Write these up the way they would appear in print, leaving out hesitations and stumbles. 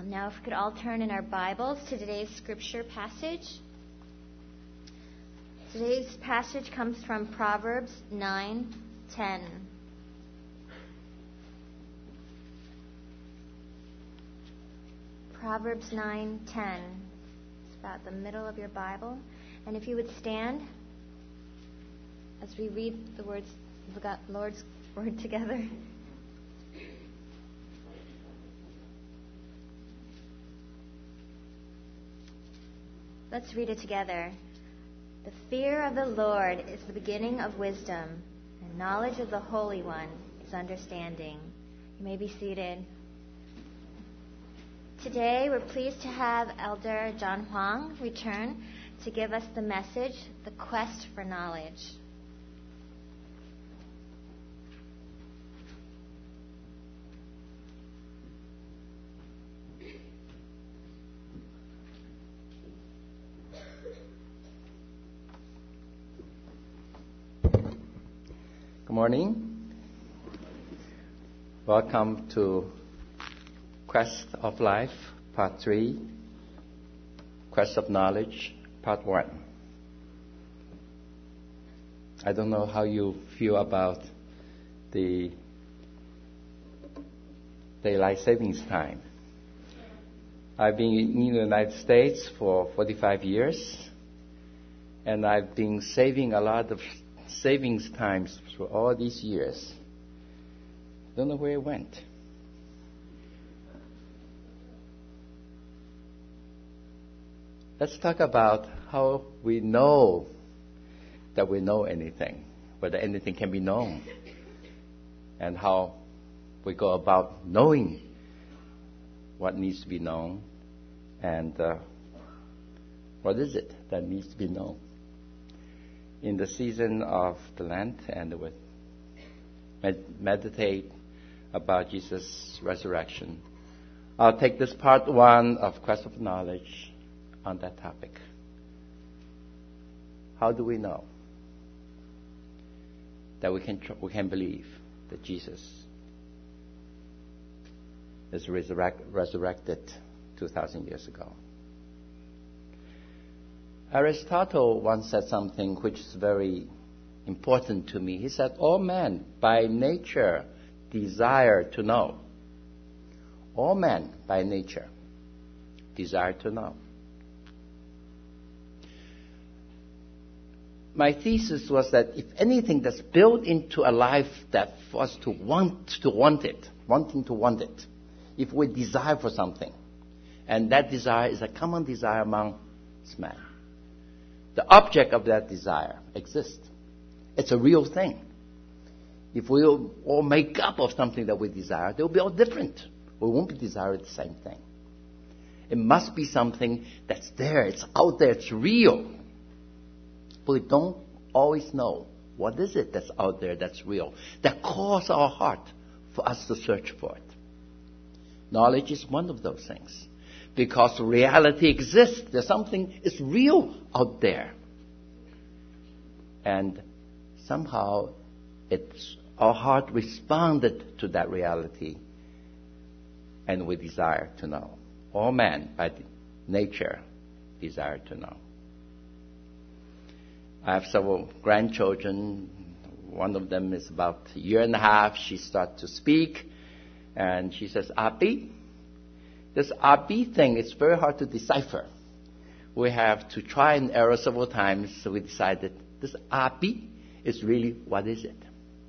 Now, if we could all turn in our Bibles to today's scripture passage. Today's passage comes from Proverbs 9:10. Proverbs 9:10. It's about the middle of your Bible. And if you would stand as we read the Lord's Word together. Let's read it together. The fear of the Lord is the beginning of wisdom, and knowledge of the Holy One is understanding. You may be seated. Today, we're pleased to have Elder John Huang return to give us the message, The Quest for Knowledge. Good morning. Welcome to Quest of Life, Part 3, Quest of Knowledge, Part 1. I don't know how you feel about the daylight savings time. I've been in the United States for 45 years, and I've been saving a lot of savings times for all these years. Don't know where it went. Let's talk about how we know that we know anything, whether anything can be known, and how we go about knowing what needs to be known, and what is it that needs to be known. In the season of the Lent, and we'll meditate about Jesus' resurrection. I'll take this part 1 of Quest of Knowledge on that topic. How do we know that we can believe that Jesus is resurrected 2,000 years ago? Aristotle once said something which is very important to me. He said, all men by nature desire to know. All men by nature desire to know. My thesis was that if anything that's built into a life that for us to want it, if we desire for something, and that desire is a common desire among men, the object of that desire exists. It's a real thing. If we all make up of something that we desire, they'll be all different. We won't be desiring the same thing. It must be something that's there. It's out there. It's real. But we don't always know what is it that's out there that's real, that calls our heart for us to search for it. Knowledge is one of those things. Because reality exists. There's something is real out there. And somehow our heart responded to that reality, and we desire to know. All men by nature desire to know. I have several grandchildren. One of them is about a year and a half. She starts to speak, and she says, Abi. This Abi thing is very hard to decipher. We have to try and error several times, so we decided this Abi is really, what is it?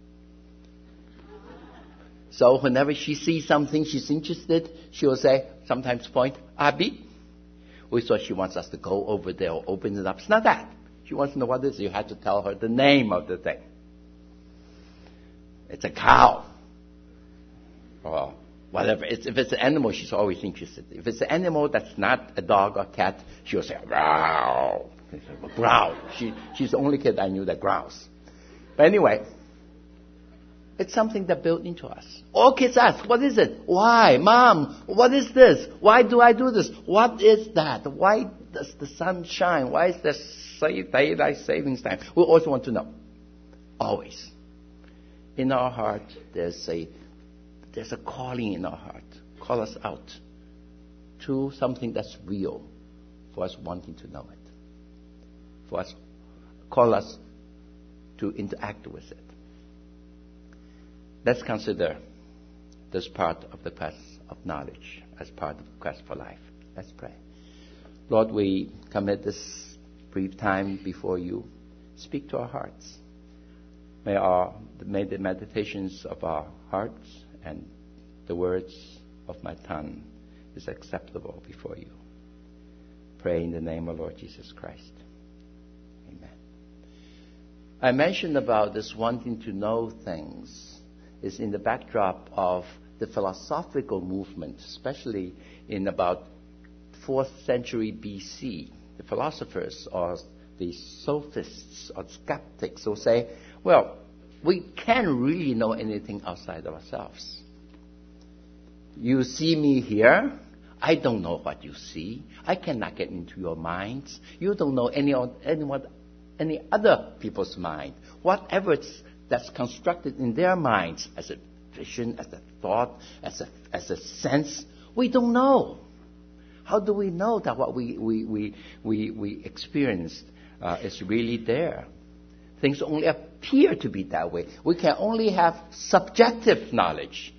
So whenever she sees something she's interested, she will say, sometimes point, Abi. We thought she wants us to go over there or open it up. It's not that. She wants to know what it is. You have to tell her the name of the thing. It's a cow. Or whatever. If it's an animal, she's always interested. If it's an animal that's not a dog or cat, she'll say, growl. Growl. She's the only kid I knew that growls. But anyway, it's something that built into us. All kids ask, what is it? Why? Mom, what is this? Why do I do this? What is that? Why does the sun shine? Why is there daylight savings time? We always want to know. Always. In our heart, there's a calling in our heart. Call us out. to something that's real for us wanting to know it. For us, call us to interact with it. Let's consider this part of the quest of knowledge as part of the quest for life. Let's pray. Lord, we commit this brief time before you. Speak to our hearts. May the meditations of our hearts and the words of my tongue is acceptable before you. Pray in the name of Lord Jesus Christ. Amen. I mentioned about this wanting to know things is in the backdrop of the philosophical movement, especially in about 4th century BC. The philosophers or the sophists or skeptics will say, well, we can't really know anything outside of ourselves. You see me here. I don't know what you see. I cannot get into your minds. You don't know any other people's mind. Whatever that's constructed in their minds as a vision, as a thought, as a sense, we don't know. How do we know that what we experienced is really there? Things only appear to be that way. We can only have subjective knowledge.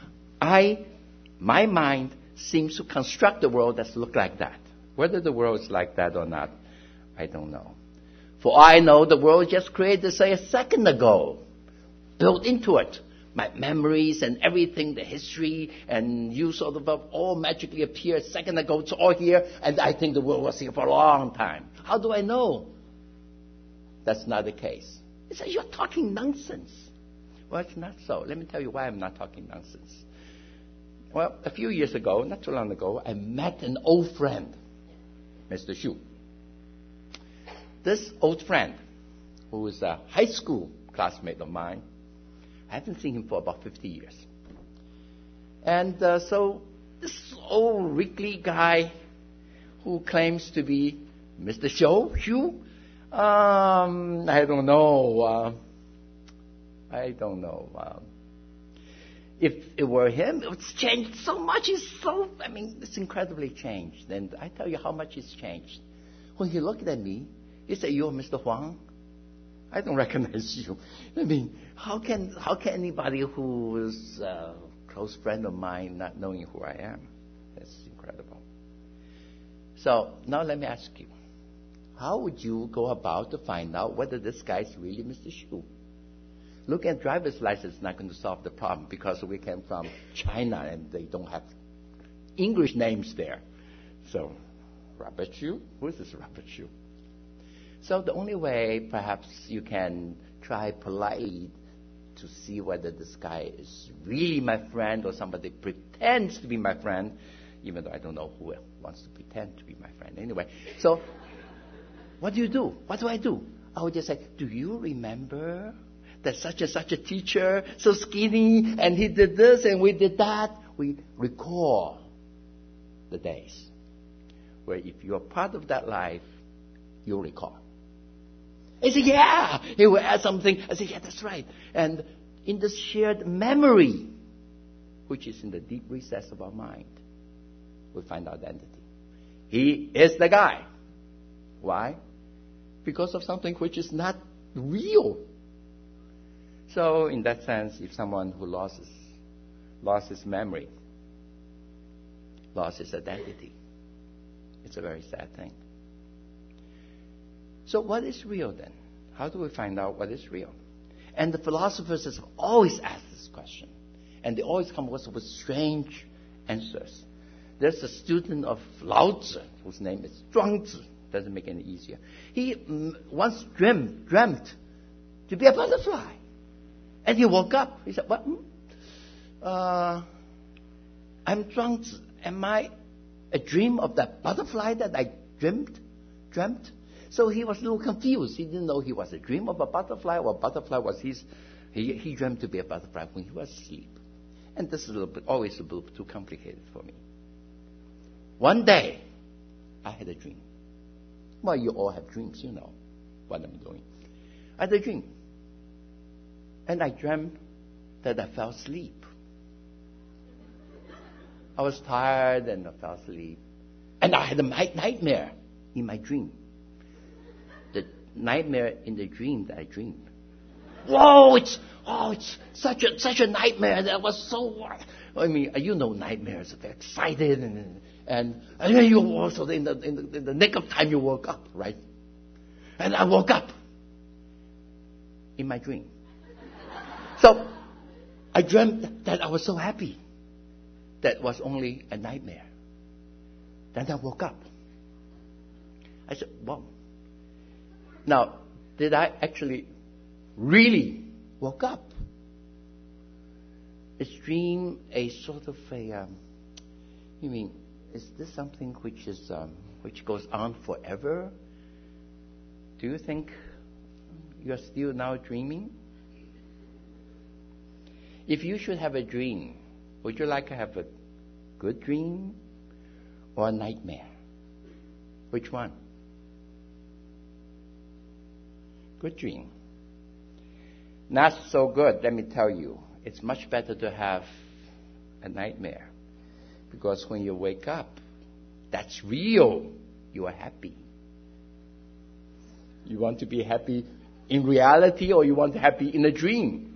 My mind seems to construct the world that looks like that. Whether the world is like that or not, I don't know. For I know the world just created, say, a second ago. Built into it. My memories and everything, the history, and you sort of all magically appear a second ago. It's all here, and I think the world was here for a long time. How do I know? That's not the case. He says, you're talking nonsense. Well, it's not so. Let me tell you why I'm not talking nonsense. Well, a few years ago, not too long ago, I met an old friend, Mr. Xu. This old friend, who is a high school classmate of mine, I haven't seen him for about 50 years. And so this old wrinkly guy who claims to be Mr. Xu, I don't know. If it were him, it's changed so much. It's incredibly changed. And I tell you how much it's changed. When he looked at me, he said, "You're Mr. Huang? I don't recognize you." How can anybody who is a close friend of mine not knowing who I am? That's incredible. So now let me ask you, how would you go about to find out whether this guy is really Mr. Xu? Looking at driver's license is not going to solve the problem because we came from China and they don't have English names there. So, Robert Xu? Who is this Robert Xu? So the only way perhaps you can try politely to see whether this guy is really my friend or somebody pretends to be my friend, even though I don't know who wants to pretend to be my friend anyway. So what do you do? What do I do? I would just say, do you remember that such and such a teacher, so skinny, and he did this and we did that? We recall the days where if you're part of that life, you'll recall. I say, yeah. He will add something. I say, yeah, that's right. And in this shared memory, which is in the deep recess of our mind, we find our identity. He is the guy. Why? Because of something which is not real. So in that sense, if someone who lost his memory, lost his identity, it's a very sad thing. So what is real then? How do we find out what is real? And the philosophers have always asked this question. And they always come up with strange answers. There's a student of Lao Tzu, whose name is Zhuangzi. Doesn't make it any easier. He once dreamt to be a butterfly. And he woke up. He said, what? I'm Zhuangzi. Am I a dream of that butterfly that I dreamt? So he was a little confused. He didn't know he was a dream of a butterfly or a butterfly was his. He dreamt to be a butterfly when he was asleep. And this is always a little too complicated for me. One day, I had a dream. Well, you all have dreams, you know what I'm doing. I had a dream. And I dreamt that I fell asleep. I was tired and I fell asleep. And I had a nightmare in my dream. The nightmare in the dream that I dreamed. Whoa, it's such a nightmare. That was so, I mean, you know nightmares. They're excited and then you also in the nick of time you woke up, right? And I woke up in my dream. So I dreamt that I was so happy. That was only a nightmare. Then I woke up. I said, wow. Now, did I actually really woke up? Is dream a sort of a, you mean, is this something which goes on forever? Do you think you're still now dreaming? If you should have a dream, would you like to have a good dream or a nightmare? Which one? Good dream. Not so good, let me tell you. It's much better to have a nightmare. Because when you wake up, that's real. You are happy. You want to be happy in reality or you want to be happy in a dream?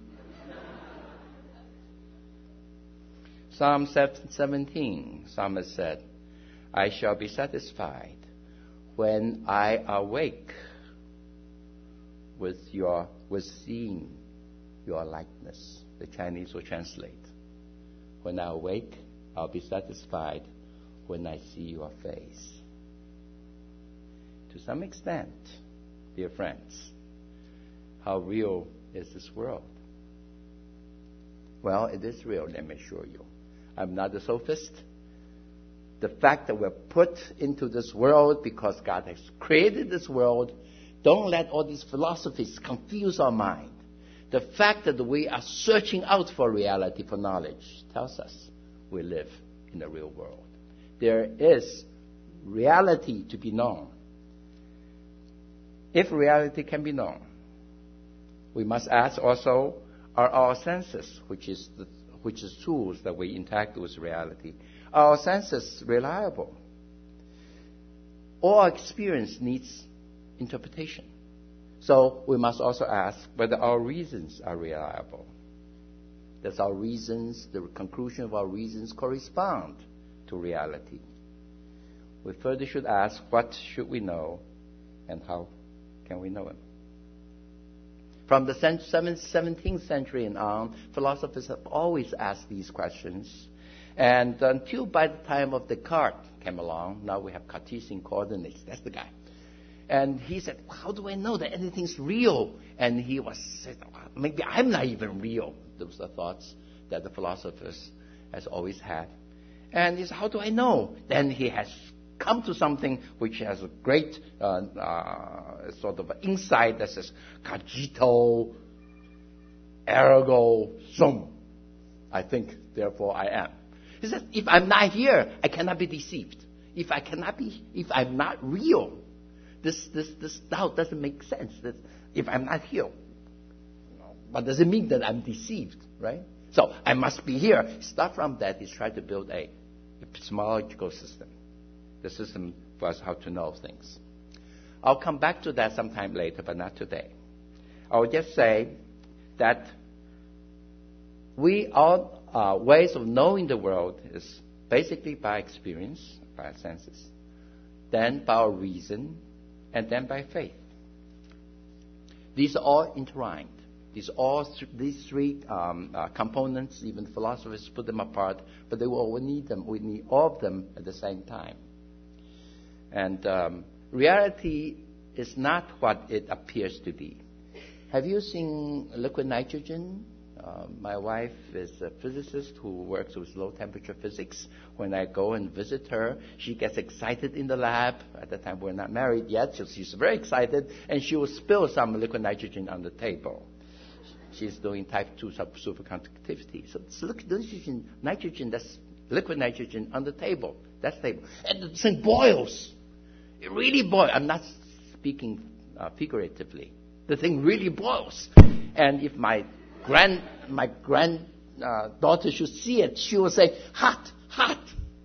Psalm 17, Psalmist said, I shall be satisfied when I awake with seeing your likeness. The Chinese will translate. When I awake, I'll be satisfied when I see your face. To some extent, dear friends, how real is this world? Well, it is real, let me assure you. I'm not a sophist. The fact that we're put into this world because God has created this world, don't let all these philosophies confuse our mind. The fact that we are searching out for reality, for knowledge, tells us we live in the real world. There is reality to be known. If reality can be known, we must ask also, are our senses, which is tools that we interact with reality, are our senses reliable? All our experience needs interpretation. So we must also ask whether our reasons are reliable. Does our reasons, the conclusion of our reasons, correspond to reality? We further should ask, what should we know and how can we know it? From the 17th century and on, philosophers have always asked these questions. And until by the time of Descartes came along, now we have Cartesian coordinates. That's the guy. And he said, how do I know that anything's real? And he said, maybe I'm not even real. Those are thoughts that the philosophers has always had. And he said, how do I know? Then he has come to something which has a great sort of insight that says, cogito, ergo sum. I think, therefore I am. He says, if I'm not here, I cannot be deceived. If I'm not real, this doubt doesn't make sense. That if I'm not here, what does it mean that I'm deceived, right? So I must be here. Start from that. He's trying to build a epistemological system. The system for us how to know things. I'll come back to that sometime later, but not today. I'll just say that our ways of knowing the world is basically by experience, by our senses, then by our reason, and then by faith. These are all intertwined. These three components, even philosophers put them apart, but we need them. We need all of them at the same time. And reality is not what it appears to be. Have you seen liquid nitrogen? My wife is a physicist who works with low-temperature physics. When I go and visit her, she gets excited in the lab. At the time, we're not married yet, so she's very excited, and she will spill some liquid nitrogen on the table. She's doing type 2 superconductivity. So it's nitrogen, that's liquid nitrogen on the table. That's the table. And the thing boils. It really boils. I'm not speaking figuratively. The thing really boils. And if my granddaughter should see it, she will say, hot, hot.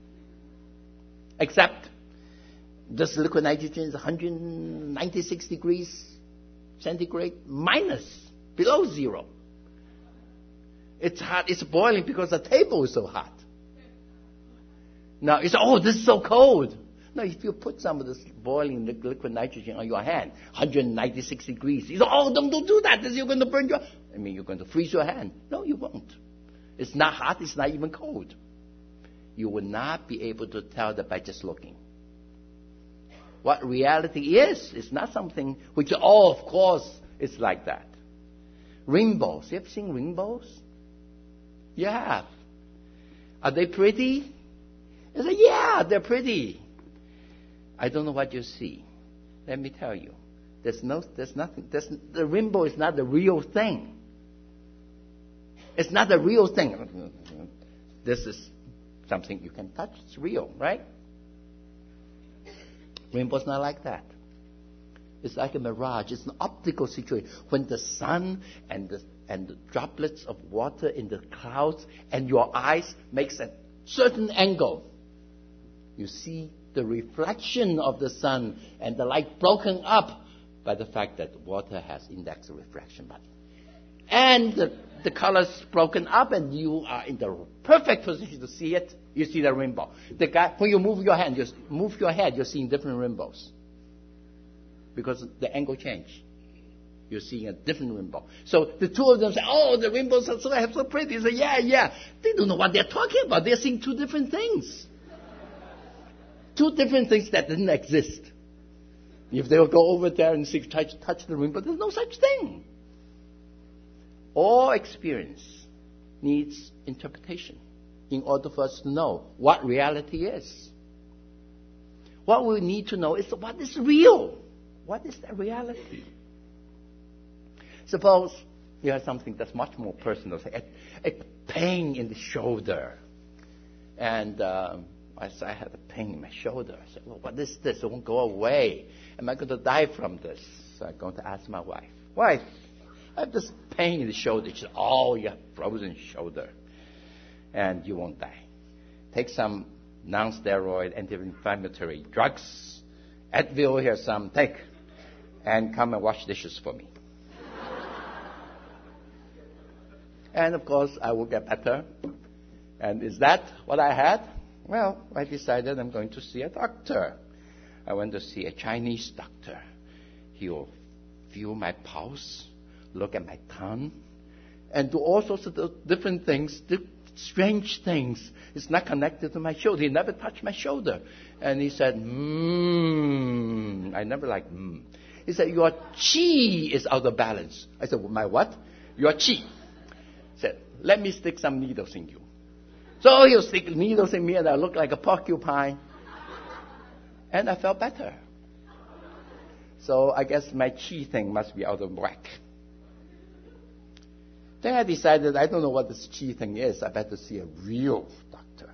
Except this liquid nitrogen is 196 degrees centigrade minus, below zero. It's hot, it's boiling because the table is so hot. Now, you say, oh, this is so cold. No, if you put some of this boiling liquid nitrogen on your hand, 196 degrees, you say, oh, don't do that. You're going to burn you're going to freeze your hand. No, you won't. It's not hot, it's not even cold. You will not be able to tell that by just looking. What reality is, it's not something which, oh, of course, it's like that. Rainbows. You ever seen rainbows? You have. Are they pretty? You say, yeah, they're pretty. I don't know what you see. Let me tell you. There's nothing. The rainbow is not the real thing. It's not the real thing. This is something you can touch. It's real, right? Rainbow's not like that. It's like a mirage. It's an optical situation. When the sun and the droplets of water in the clouds and your eyes makes a certain angle, you see the reflection of the sun and the light broken up by the fact that water has index refraction button. And the colors broken up and you are in the perfect position to see it. You see the rainbow. When you move your hand, you're seeing different rainbows. Because the angle changed. You're seeing a different rainbow. So the two of them say, oh, the rainbows are so pretty. They say, yeah. They don't know what they're talking about. They're seeing two different things. Two different things that didn't exist. If they will go over there and touch the rainbow, there's no such thing. All experience needs interpretation in order for us to know what reality is. What we need to know is what is real. What is the reality? Suppose you have something that's much more personal, say a pain in the shoulder. And I had a pain in my shoulder. I said, well, what is this? It won't go away. Am I going to die from this? So I'm going to ask my wife, I have this pain in the shoulder. She said, oh, you have frozen shoulder. And you won't die. Take some non-steroid anti-inflammatory drugs. Advil, here's some. Take. And come and wash dishes for me. And, of course, I will get better. And is that what I had? Well, I decided I'm going to see a doctor. I went to see a Chinese doctor. He will feel my pulse, look at my tongue, and do all sorts of different things, strange things. It's not connected to my shoulder. He never touched my shoulder. And he said, I never liked He said, your chi is out of balance. I said, well, my what? Your chi. He said, let me stick some needles in you. So he'll stick needles in me and I look like a porcupine. And I felt better. So I guess my chi thing must be out of whack. Then I decided, I don't know what this chi thing is. I better see a real doctor.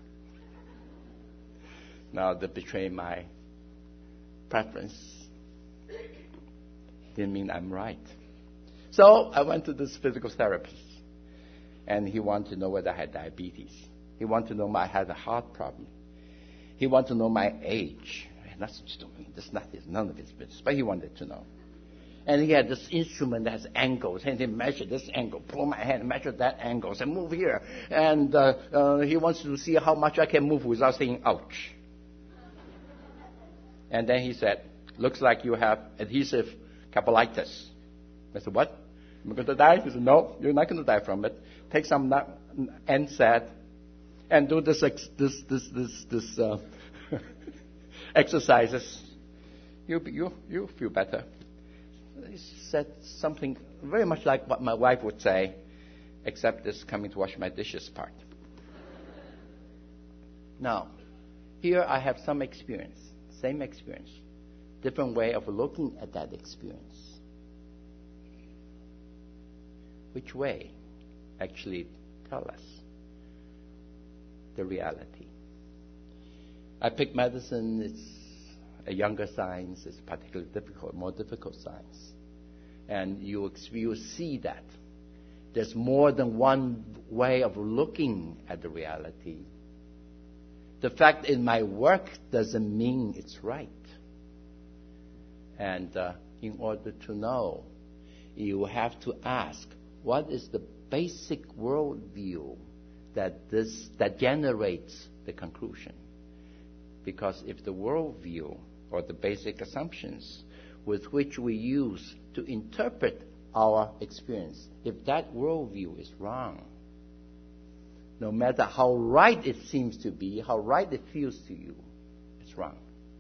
Now, to betray my preference didn't mean I'm right. So I went to this physical therapist. And he wanted to know whether I had diabetes. He wanted to know if I had a heart problem. He wanted to know my age. Nothing to me. None of his business. But he wanted to know. And he had this instrument that has angles. And he measured this angle. Pull my hand, measure that angle. Say, move here. And he wants to see how much I can move without saying, ouch. And then he said, looks like you have adhesive capsulitis. I said, what? Am I going to die? He said, no, you're not going to die from it. Take some NSAID and do this exercises. You'll feel better. He said something very much like what my wife would say, except this coming to wash my dishes part. Now, here I have some experience, same experience, different way of looking at that experience. Which way actually tell us the reality? I pick medicine, it's a younger science, it's particularly difficult, more difficult science. And you see that there's more than one way of looking at the reality. The fact in my work doesn't mean it's right. And in order to know, you have to ask, what is the basic worldview that generates the conclusion? Because if the worldview or the basic assumptions with which we use to interpret our experience, if that worldview is wrong, no matter how right it seems to be, how right it feels to you, it's wrong.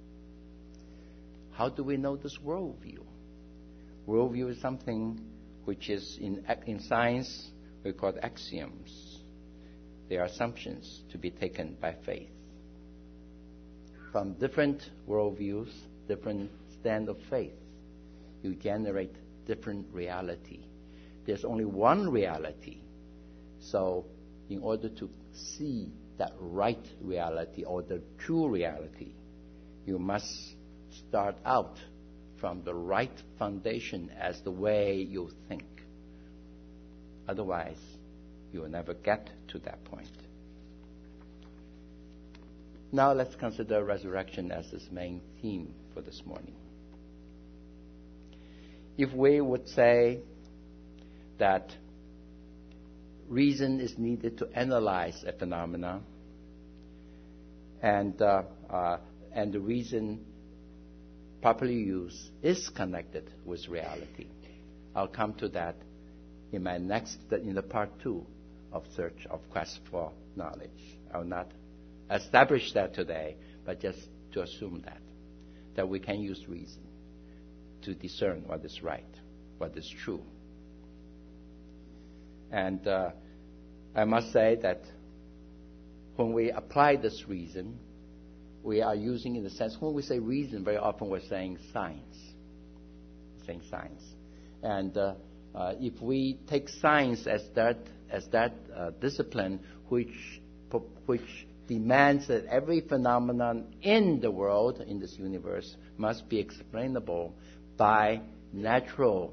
How do we know this worldview? Worldview is something which is in science we call axioms. They are assumptions to be taken by faith. From different worldviews, different stand of faith, you generate different reality. There's only one reality. So in order to see that right reality or the true reality, you must start out from the right foundation as the way you think. Otherwise, you will never get to that point. Now let's consider resurrection as its main theme for this morning. If we would say that reason is needed to analyze a phenomena, and the reason properly used is connected with reality. I'll come to that in the part 2 of Search of Quest for Knowledge. I'll not establish that today, but just to assume that we can use reason to discern what is right, what is true. And I must say that when we apply this reason, we are using, in the sense, when we say reason, very often we're saying science. And if we take science as that discipline which demands that every phenomenon in the world, in this universe, must be explainable by natural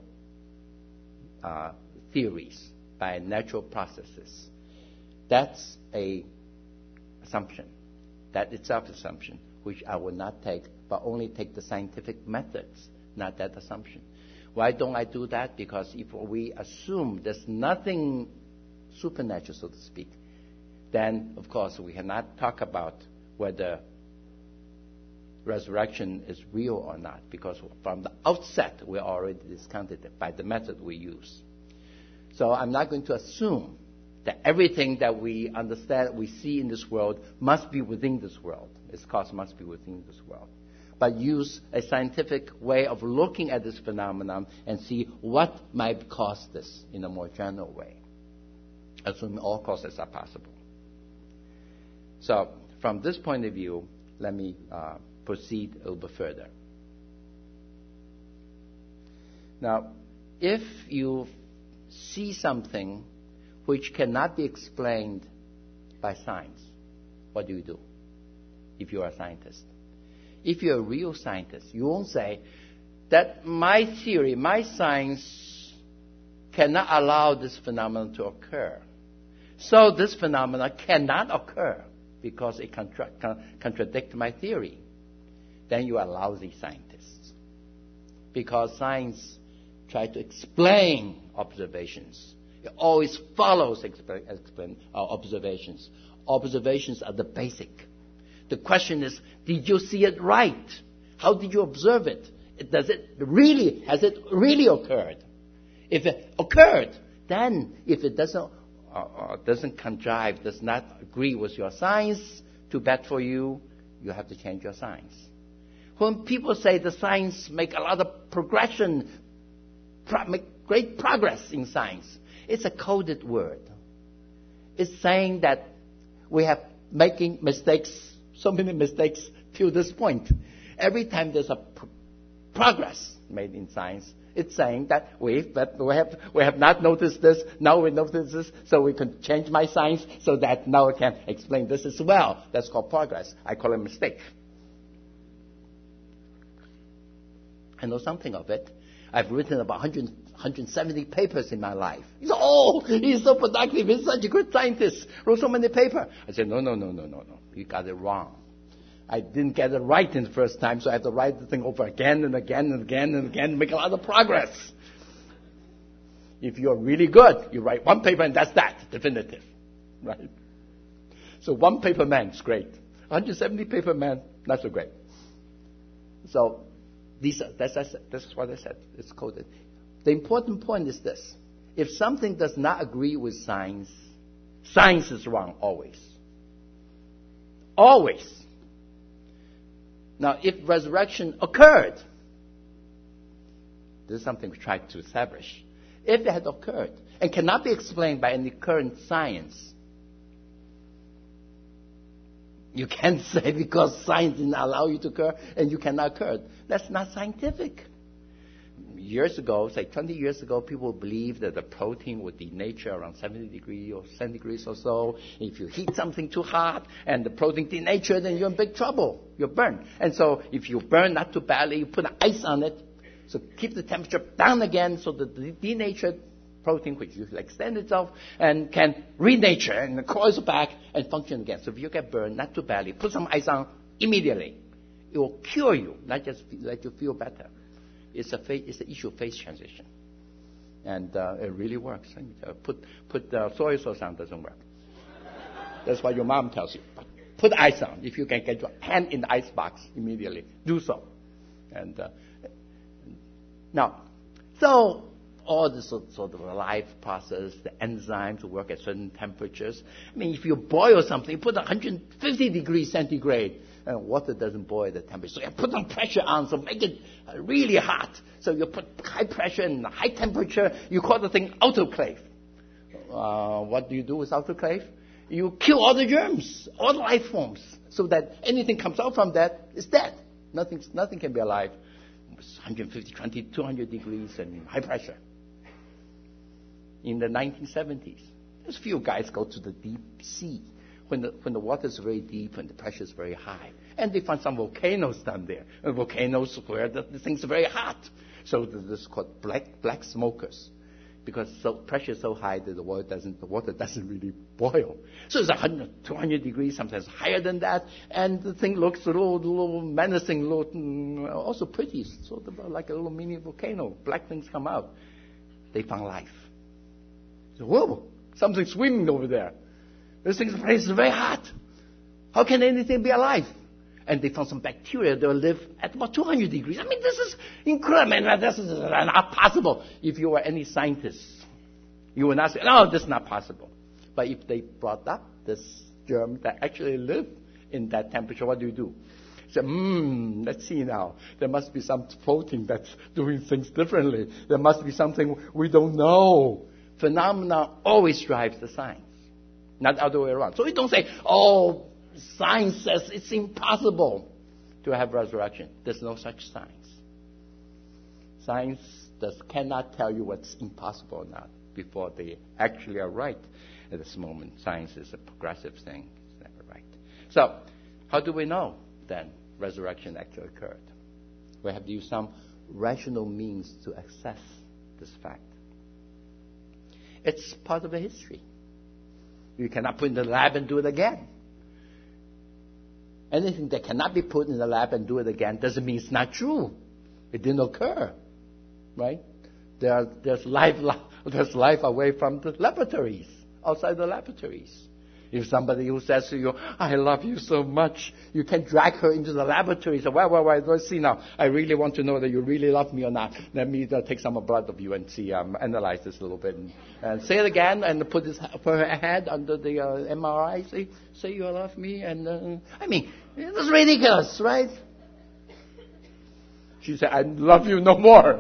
theories, by natural processes, that's an assumption. That itself is assumption, which I will not take, but only take the scientific methods, not that assumption. Why don't I do that? Because if we assume there's nothing supernatural, so to speak, then, of course, we cannot talk about whether resurrection is real or not, because from the outset, we already discounted it by the method we use. So I'm not going to assume that everything that we understand, we see in this world, must be within this world. Its cause must be within this world. But use a scientific way of looking at this phenomenon and see what might cause this in a more general way, assuming all causes are possible. So, from this point of view, let me proceed a little bit further. Now, if you see something which cannot be explained by science, what do? If you are a scientist? If you're a real scientist, you won't say that my theory, my science cannot allow this phenomenon to occur. So this phenomenon cannot occur because it contradicts my theory. Then you are lousy scientists. Because science tries to explain observations. It always follows observations. Observations are the basic. The question is, did you see it right? How did you observe it? Has it really occurred? If it occurred, then if it doesn't conjive, does not agree with your science, too bad for you, you have to change your science. When people say the science make a lot of progression, make great progress in science, it's a coded word. It's saying that we have making mistakes, so many mistakes till this point. Every time there's a progress made in science, it's saying that we have not noticed this, now we notice this, so we can change my science so that now I can explain this as well. That's called progress. I call it a mistake. I know something of it. I've written about 170 papers in my life. He said, oh, he's so productive. He's such a good scientist. Wrote so many papers. I said, no. You got it wrong. I didn't get it right in the first time, so I have to write the thing over again and again and again and again to make a lot of progress. If you're really good, you write one paper and that's that, definitive. Right? So one paper man is great. 170 paper man, not so great. So that's what I said. It's coded. The important point is this. If something does not agree with science, science is wrong always. Always. Now, if resurrection occurred, this is something we tried to establish. If it had occurred and cannot be explained by any current science, you can't say because science didn't allow you to occur and you cannot occur. That's not scientific. Years ago, say 20 years ago, people believed that the protein would denature around 70 degrees or centigrades or so. If you heat something too hot and the protein denature, then you're in big trouble. You're burned. And so if you burn not too badly, you put ice on it, so keep the temperature down again so that the denatured protein, which will extend itself and can renature and coils back and function again. So if you get burned, not too badly, put some ice on immediately. It will cure you, not just let you feel better. It's the issue of phase transition. And it really works. Put soy sauce on, doesn't work. That's what your mom tells you. But put ice on. If you can get your hand in the ice box immediately, do so. And now, so all this sort of life process, the enzymes work at certain temperatures. I mean, if you boil something, you put 150 degrees centigrade, and water doesn't boil at the temperature. So you put some pressure on, so make it really hot. So you put high pressure and high temperature. You call the thing autoclave. What do you do with autoclave? You kill all the germs, all the life forms, so that anything comes out from that is dead. Nothing can be alive. 150, 200 degrees and high pressure. In the 1970s, there's a few guys go to the deep sea when the water is very deep and the pressure is very high. And they found some volcanoes down there. And volcanoes where the things are very hot. So this is called black smokers. Because pressure is so high that the water doesn't really boil. So it's 100, 200 degrees, sometimes higher than that. And the thing looks a little menacing, also pretty, sort of like a little mini volcano. Black things come out. They found life. So, whoa, something's swimming over there. This place is very hot. How can anything be alive? And they found some bacteria that live at about 200 degrees. I mean, this is incredible. This is not possible. If you were any scientist, you would not say, no, this is not possible. But if they brought up this germ that actually lived in that temperature, what do you do? Say, let's see now. There must be some protein that's doing things differently. There must be something we don't know. Phenomena always drives the science, not the other way around. So we don't say, oh, science says it's impossible to have resurrection. There's no such science. Science cannot tell you what's impossible or not before they actually are right at this moment. Science is a progressive thing. It's never right. So, how do we know then resurrection actually occurred? We have to use some rational means to assess this fact. It's part of the history. You cannot put in the lab and do it again. Anything that cannot be put in the lab and do it again doesn't mean it's not true. It didn't occur, right? There's life away from the laboratories, outside the laboratories. If somebody who says to you, I love you so much, you can drag her into the laboratory. So, well, let's see now. I really want to know that you really love me or not. Let me take some blood of you and see, analyze this a little bit. And say it again and put her head under the MRI. Say you love me. And, I mean, it's ridiculous, right? She said, I love you no more.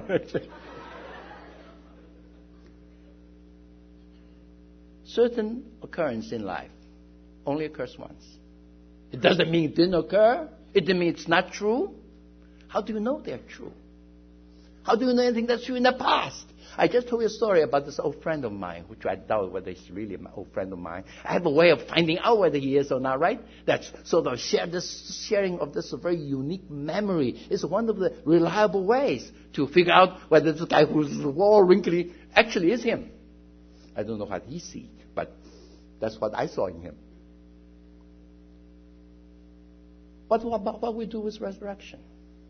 Certain occurrence in life only occurs once. It doesn't mean it didn't occur. It doesn't mean it's not true. How do you know they're true? How do you know anything that's true in the past? I just told you a story about this old friend of mine, which I doubt whether he's really an old friend of mine. I have a way of finding out whether he is or not, right? That's sort of sharing of this very unique memory is one of the reliable ways to figure out whether this guy who's all wrinkly actually is him. I don't know what he sees, but that's what I saw in him. What about what we do with resurrection?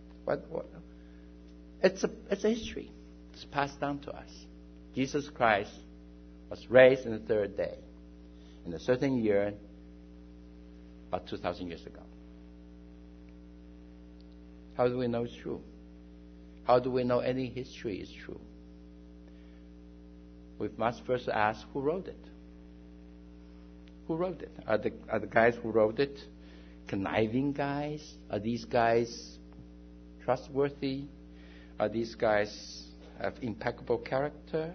It's a history. It's passed down to us. Jesus Christ was raised on the third day in a certain year, about 2,000 years ago. How do we know it's true? How do we know any history is true? We must first ask who wrote it. Who wrote it? Are the guys who wrote it conniving guys? Are these guys trustworthy? Are these guys have impeccable character?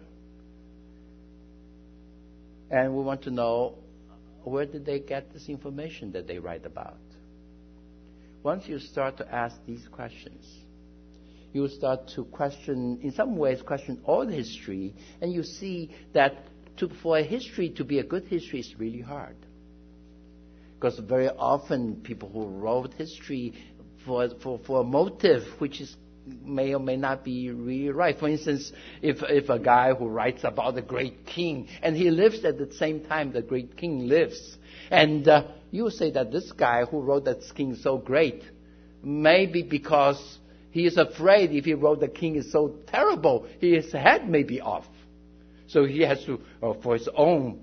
And we want to know, where did they get this information that they write about? Once you start to ask these questions, you start to question, in some ways, question all the history, and you see that for a history to be a good history is really hard. Because very often people who wrote history for a motive which is may or may not be really right. For instance, if a guy who writes about the great king and he lives at the same time the great king lives, and you say that this guy who wrote that king is so great, maybe because he is afraid if he wrote the king is so terrible, his head may be off. So he has to, for his own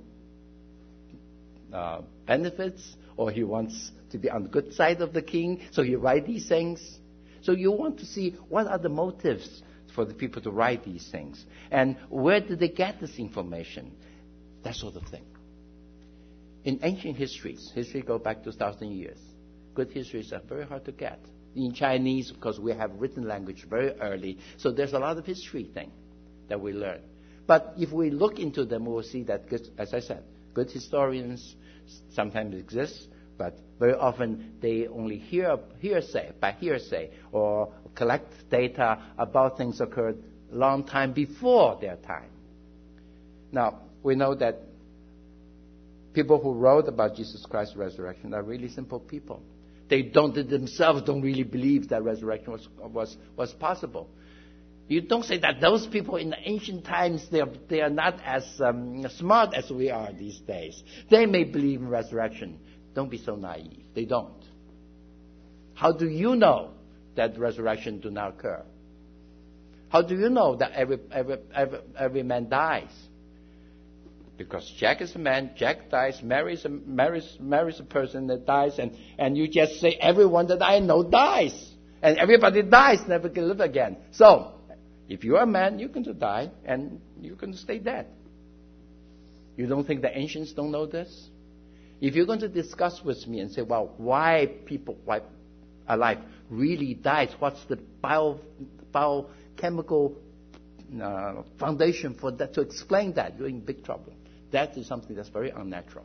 benefits, or he wants to be on the good side of the king, so he writes these things. So you want to see what are the motives for the people to write these things, and where did they get this information, that sort of thing. In ancient histories, history goes back to 2,000 years. Good histories are very hard to get. In Chinese, because we have written language very early, so there's a lot of history thing that we learn. But if we look into them, we will see that, as I said, good historians sometimes exist, but very often they only hearsay, or collect data about things occurred a long time before their time. Now, we know that people who wrote about Jesus Christ's resurrection are really simple people. They themselves don't really believe that resurrection was possible. You don't say that those people in the ancient times, they are not as smart as we are these days. They may believe in resurrection. Don't be so naive. They don't. How do you know that resurrection do not occur? How do you know that every man dies? Because Jack is a man, Jack dies, marries a person that dies, and you just say everyone that I know dies. And everybody dies, never can live again. So, if you're a man, you can die, and you can stay dead. You don't think the ancients don't know this? If you're going to discuss with me and say, well, why people alive really dies, what's the biochemical foundation for that, to explain that, you're in big trouble. That is something that's very unnatural.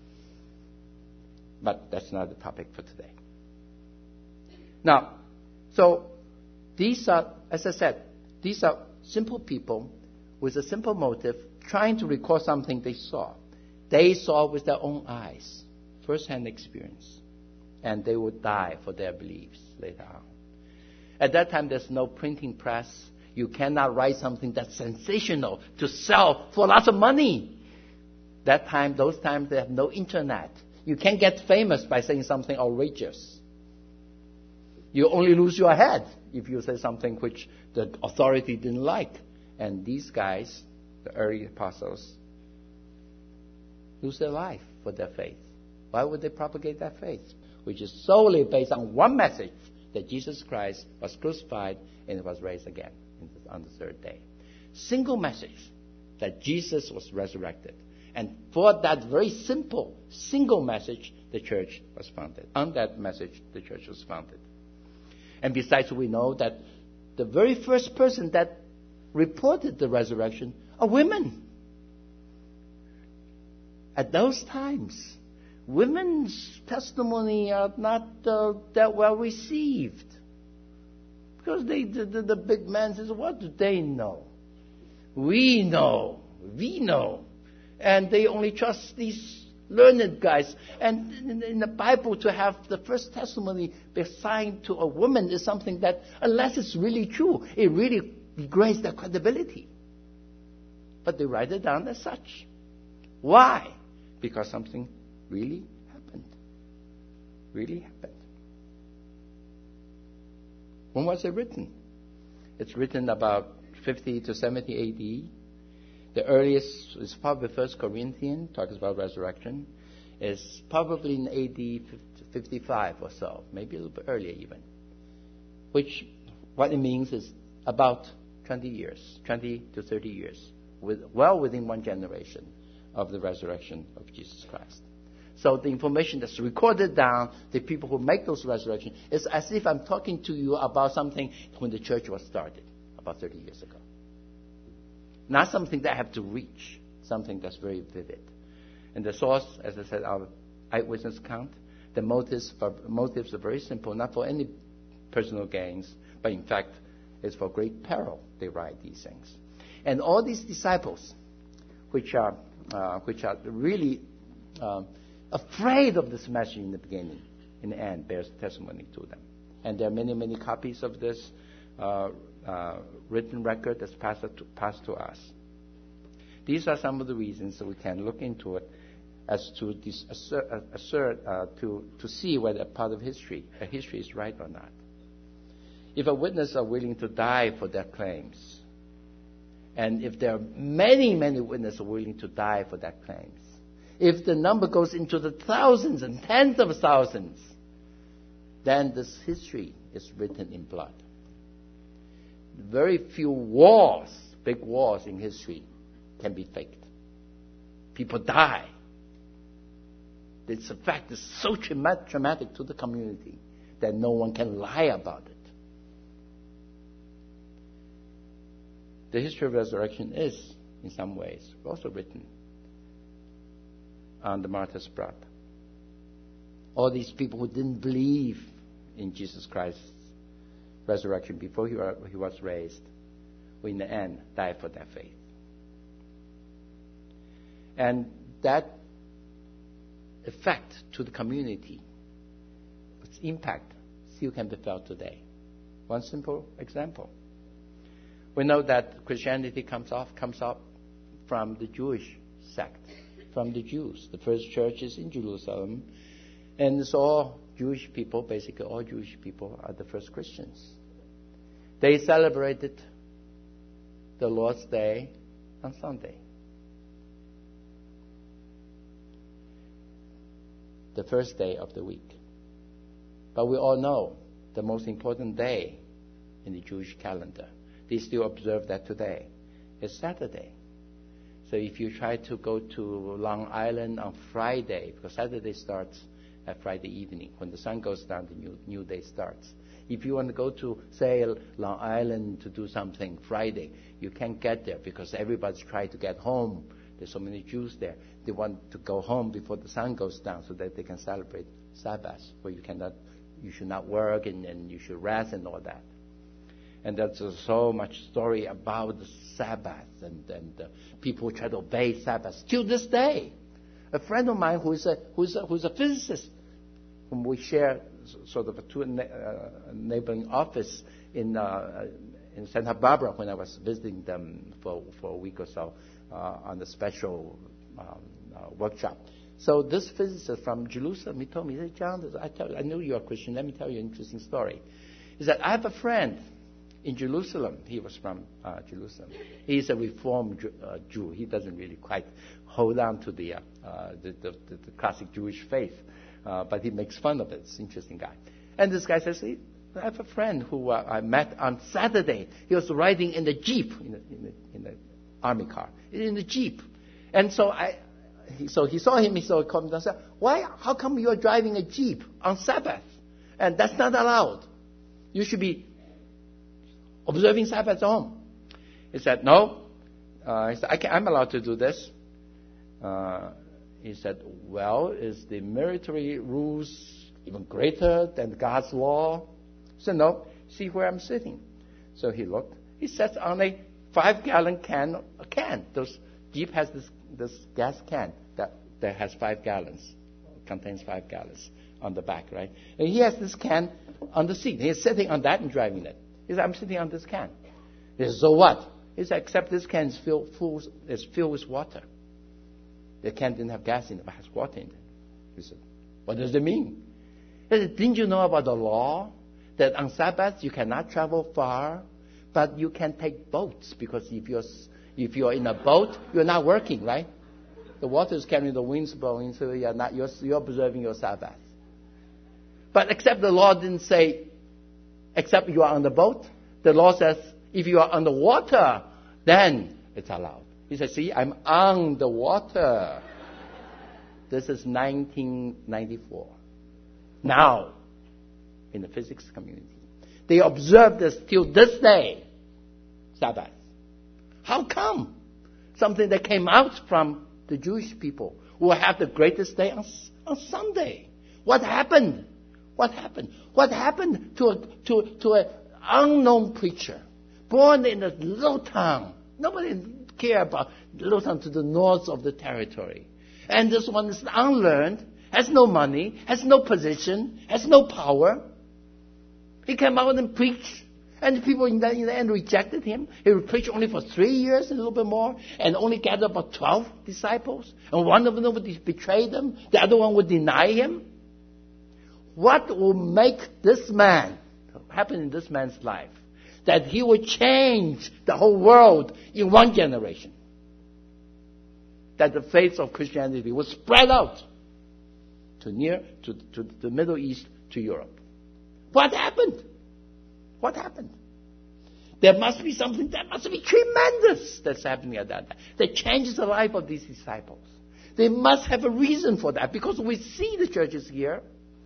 But that's not the topic for today. Now, so these are, as I said, these are simple people with a simple motive trying to record something they saw. They saw with their own eyes, first-hand experience. And they would die for their beliefs later on. At that time, there's no printing press. You cannot write something that's sensational to sell for lots of money. Those times, they have no internet. You can't get famous by saying something outrageous. You only lose your head if you say something which the authority didn't like. And these guys, the early apostles, lose their life for their faith. Why would they propagate that faith? Which is solely based on one message, that Jesus Christ was crucified and was raised again on the third day. Single message, that Jesus was resurrected. And for that very simple, single message, the church was founded. On that message, the church was founded. And besides, we know that the very first person that reported the resurrection are women. At those times, women's testimony are not that well received. Because the big man says, what do they know? We know. And they only trust these learned guys. And in the Bible, to have the first testimony be assigned to a woman is something that, unless it's really true, it really degrades their credibility. But they write it down as such. Why? Because something really happened. Really happened. When was it written? It's written about 50 to 70 A.D. The earliest is probably 1 Corinthians, talks about resurrection. It's probably in A.D. 55 or so, maybe a little bit earlier even. What it means is about 20 years, 20 to 30 years, well within one generation of the resurrection of Jesus Christ. So the information that's recorded down, the people who make those resurrections, is as if I'm talking to you about something when the church was started, about 30 years ago. Not something that I have to reach, something that's very vivid. And the source, as I said, our eyewitness account, the motives are very simple, not for any personal gains, but in fact, it's for great peril they write these things. And all these disciples, which are really afraid of this message in the beginning, in the end, bears testimony to them. And there are many, many copies of this written record that's passed to us. These are some of the reasons that we can look into it as to to see whether a part of history is right or not. If a witness are willing to die for their claims, and if there are many, many witnesses willing to die for their claims, if the number goes into the thousands and tens of thousands, then this history is written in blood. Very few wars, big wars in history, can be faked. People die. It's a fact that's so traumatic to the community that no one can lie about it. The history of resurrection is, in some ways, also written on the martyr's blood. All these people who didn't believe in Jesus Christ's resurrection before he was raised, will in the end die for their faith. And that effect to the community, its impact, still can be felt today. One simple example. We know that Christianity comes up from the Jewish sect, from the Jews. The first church is in Jerusalem, and it's all Jewish people, basically all Jewish people are the first Christians. They celebrated the Lord's Day on Sunday. The first day of the week. But we all know the most important day in the Jewish calendar, they still observe that today, is Saturday. So if you try to go to Long Island on Friday, because Saturday starts at Friday evening, when the sun goes down, the new day starts. If you want to go to, say, Long Island to do something Friday, you can't get there because everybody's trying to get home. There's so many Jews there. They want to go home before the sun goes down so that they can celebrate Sabbath, where you should not work and you should rest and all that. And there's so much story about the Sabbath and people try to obey Sabbath till this day. A friend of mine who's a physicist, whom we share sort of a neighboring office in Santa Barbara when I was visiting them for a week or so on a special workshop. So this physicist from Jerusalem, he told me, he said, John, I know you're a Christian. Let me tell you an interesting story. He said, I have a friend in Jerusalem. He was from Jerusalem. He's a Reformed Jew. He doesn't really quite hold on to the classic Jewish faith, but he makes fun of it. It's an interesting guy. And this guy says, I have a friend who I met on Saturday. He was riding in the Jeep, in the army car, in the Jeep. And so he saw him, he called me and said, how come you are driving a Jeep on Sabbath? And that's not allowed. You should be observing Sabbath at home. He said, no. He said, I'm allowed to do this. He said, well, is the military rules even greater than God's law? He said, no. See where I'm sitting. So he looked. He sat on a 5-gallon can. Those Jeep has this gas can that has 5 gallons, contains 5 gallons on the back, right? And he has this can on the seat. He's sitting on that and driving it. He said, I'm sitting on this can. He said, so what? He said, except this can is filled with water. The can didn't have gas in it, but has water in it. He said, what does it mean? He said, didn't you know about the law that on Sabbath you cannot travel far, but you can take boats, because if you're in a boat, you're not working, right? The water is carrying, the wind's blowing, so you're observing your Sabbath. But except the law didn't say, except you are on the boat. The law says, if you are on the water, then it's allowed. He said, see, I'm on the water. This is 1994. Now, in the physics community, they observe this till this day, Sabbath. How come? Something that came out from the Jewish people who have the greatest day on Sunday. What happened? What happened? What happened to an unknown preacher born in a little town? Nobody cared about little town to the north of the territory. And this one is unlearned, has no money, has no position, has no power. He came out and preached. And the people in the end rejected him. He preached only for 3 years, a little bit more, and only gathered about 12 disciples. And one of them would betray them. The other one would deny him. What will make this man happen in this man's life? That he will change the whole world in one generation. That the faith of Christianity will spread out to the Middle East, to Europe. What happened? What happened? There must be something that must be tremendous that's happening at that time, that changes the life of these disciples. They must have a reason for that, because we see the churches here.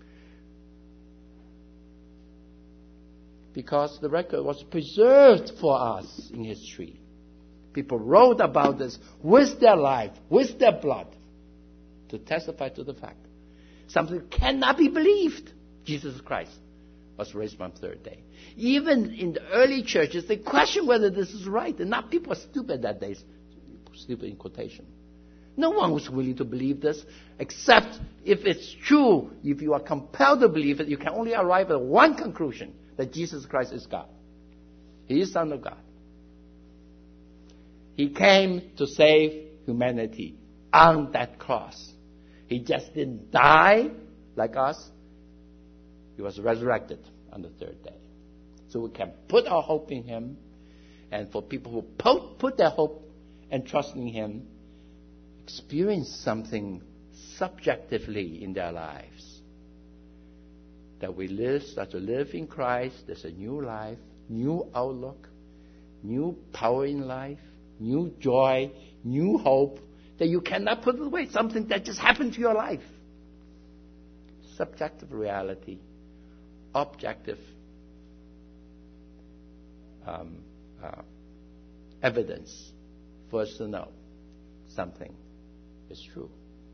Because the record was preserved for us in history. People wrote about this with their life, with their blood, to testify to the fact. Something cannot be believed. Jesus Christ was raised on the third day. Even in the early churches, they question whether this is right. And not people are stupid that day. Stupid in quotation. No one was willing to believe this, except if it's true. If you are compelled to believe it, you can only arrive at one conclusion, that Jesus Christ is God. He is Son of God. He came to save humanity on that cross. He just didn't die like us. He was resurrected on the third day. So we can put our hope in Him. And for people who put their hope and trust in Him, experience something subjectively in their lives. That we start to live in Christ. There's a new life, new outlook, new power in life, new joy, new hope that you cannot put away. Something that just happened to your life. Subjective reality, objective evidence for us to know something is true.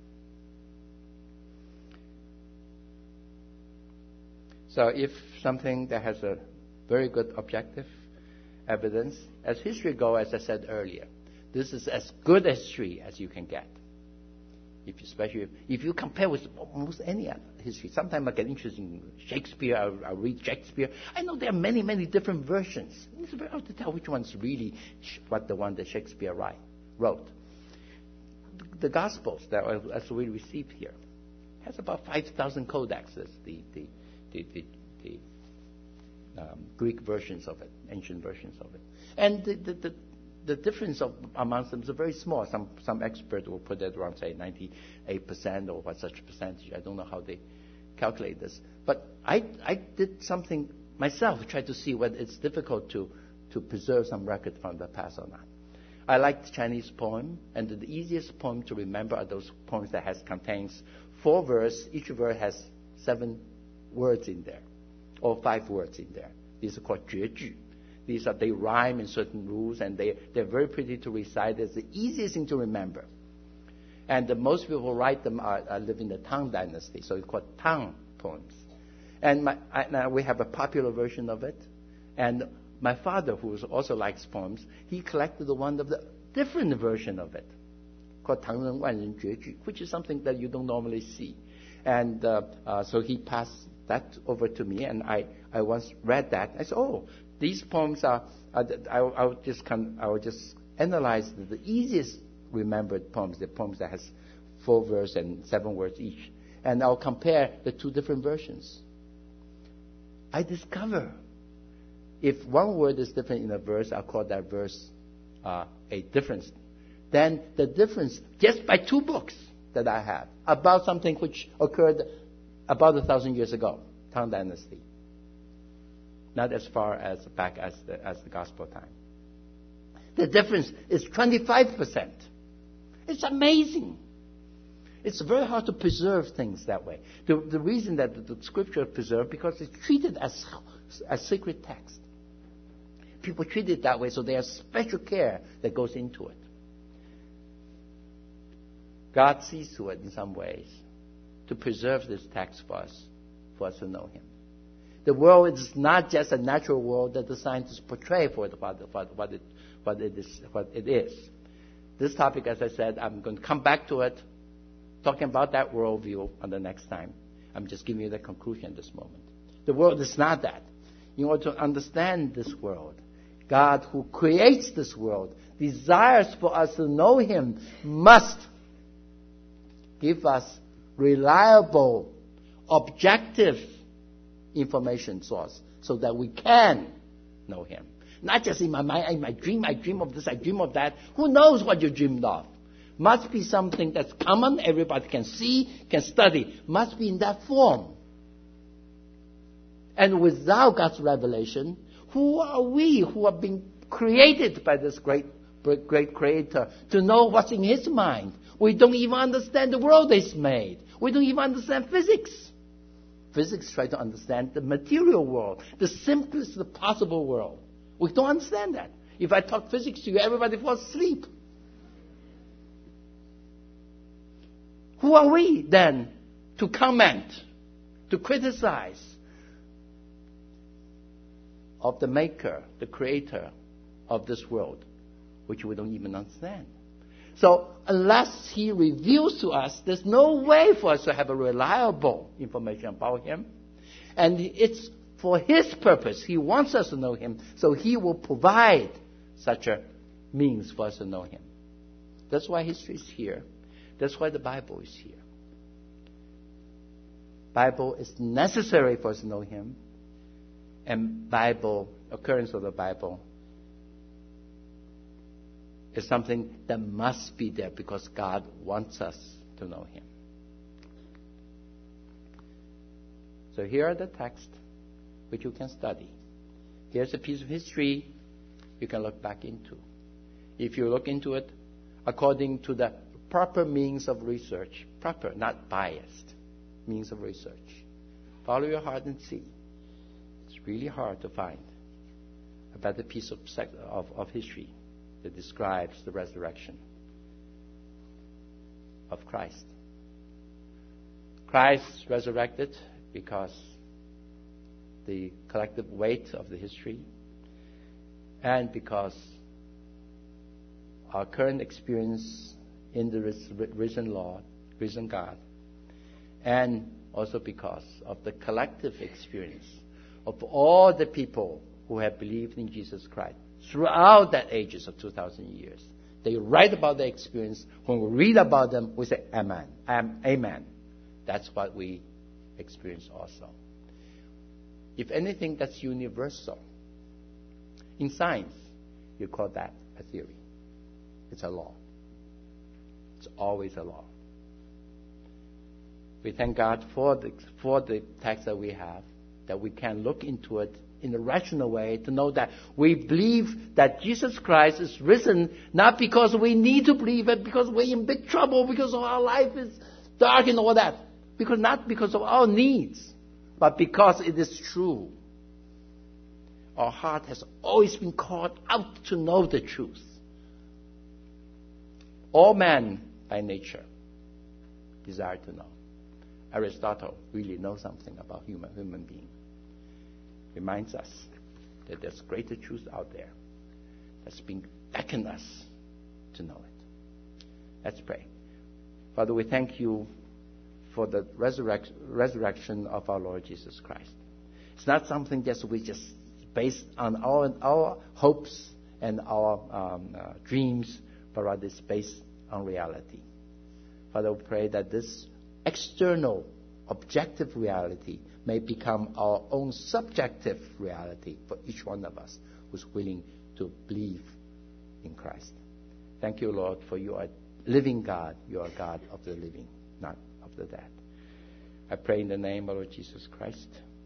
So if something that has a very good objective evidence, as history goes, as I said earlier, this is as good a history as you can get. Especially if you compare with almost any other history. Sometimes I get interested in Shakespeare. I read Shakespeare. I know there are many, many different versions. It's very hard to tell which one's really the one that Shakespeare wrote. The Gospels that as we receive here has about 5,000 codexes. The Greek versions of it, ancient versions of it, and the difference amongst them is very small. Some expert will put it around, say, 98% or what such percentage. I don't know how they calculate this. But I did something myself, tried to see whether it's difficult to preserve some record from the past or not. I like the Chinese poem, and the easiest poem to remember are those poems that contains 4 verses. Each verse has 7 words in there, or 5 words in there. These are called 绝句. They rhyme in certain rules, and they're very pretty to recite. It's the easiest thing to remember. And most people who write them live in the Tang Dynasty, so it's called Tang poems. And we have a popular version of it. And my father, who also likes poems, he collected one of the different version of it, called 唐人万人绝句, which is something that you don't normally see. And so he passed that over to me, and I once read that. I said, oh, these poems I will just analyze the easiest remembered poems, the poems that has 4 verses and 7 words each. And I'll compare the 2 different versions. I discover if one word is different in a verse, I'll call that verse a difference. Then the difference, just by 2 books that I have, about something which occurred about 1,000 years ago, Tang Dynasty. Not as far as back as the Gospel time. The difference is 25%. It's amazing. It's very hard to preserve things that way. The reason that the scripture is preserved, because it's treated as sacred text. People treat it that way, so there's special care that goes into it. God sees to it in some ways to preserve this text for us to know Him. The world is not just a natural world that the scientists portray for it, what it is. This topic, as I said, I'm going to come back to it, talking about that worldview on the next time. I'm just giving you the conclusion at this moment. The world is not that. In order to understand this world, God, who creates this world, desires for us to know Him, must give us reliable, objective information source so that we can know Him. Not just in my mind, I dream of this, I dream of that. Who knows what you dreamed of? Must be something that's common, everybody can see, can study. Must be in that form. And without God's revelation, who are we who have been created by this great Creator to know what's in His mind? We don't even understand the world He's made. We don't even understand physics. Physics try to understand the material world, the simplest possible world. We don't understand that. If I talk physics to you, everybody falls asleep. Who are we then to comment, to criticize of the Maker, the Creator of this world, which we don't even understand? So unless He reveals to us, there's no way for us to have a reliable information about Him. And it's for His purpose. He wants us to know Him, so He will provide such a means for us to know Him. That's why history is here. That's why the Bible is here. Bible is necessary for us to know Him. And occurrence of the Bible is something that must be there because God wants us to know Him. So here are the texts which you can study. Here's a piece of history you can look back into. If you look into it according to the proper means of research, proper, not biased means of research, follow your heart and see. It's really hard to find a better piece of history that describes the resurrection of Christ. Christ resurrected because the collective weight of the history and because our current experience in the risen Lord, risen God, and also because of the collective experience of all the people who have believed in Jesus Christ throughout that ages of 2,000 years. They write about their experience. When we read about them, we say, Amen. Amen. That's what we experience also. If anything, that's universal. In science, you call that a theory. It's a law. It's always a law. We thank God for the text that we have, that we can look into it in a rational way to know that we believe that Jesus Christ is risen, not because we need to believe it, because we're in big trouble, because our life is dark and all that. Not because of our needs, but because it is true. Our heart has always been called out to know the truth. All men, by nature, desire to know. Aristotle really knows something about human being. Reminds us that there's greater truth out there that's been beckoned us to know it. Let's pray. Father, we thank you for the resurrection of our Lord Jesus Christ. It's not something that we just based on our hopes and our dreams, but rather it's based on reality. Father, we pray that this external, objective reality may become our own subjective reality for each one of us who's willing to believe in Christ. Thank you, Lord, for you are living God. You are God of the living, not of the dead. I pray in the name of Lord Jesus Christ.